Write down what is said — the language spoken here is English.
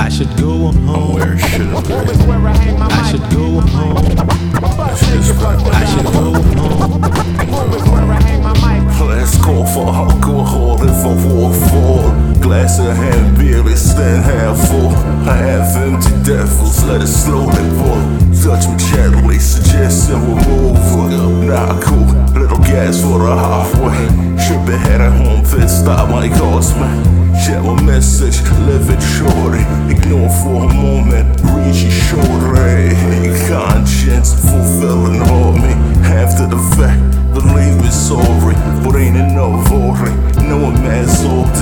I should go on home. Where it should have been. I should go on home. I should go on home. Let's go for alcohol if I walk forward. Glass in hand, barely stand half full. I have empty devils, let it slowly pour. Touch me gently, suggesting we'll move. Not cool, little gas for the halfway. Should be heading home, pit stop my cost me. Share my message, live it shorty. Ignore for a moment, reach your shoulder. Conscience fulfilling all me. After the fact, believe me sorry, but ain't enough worry. No man so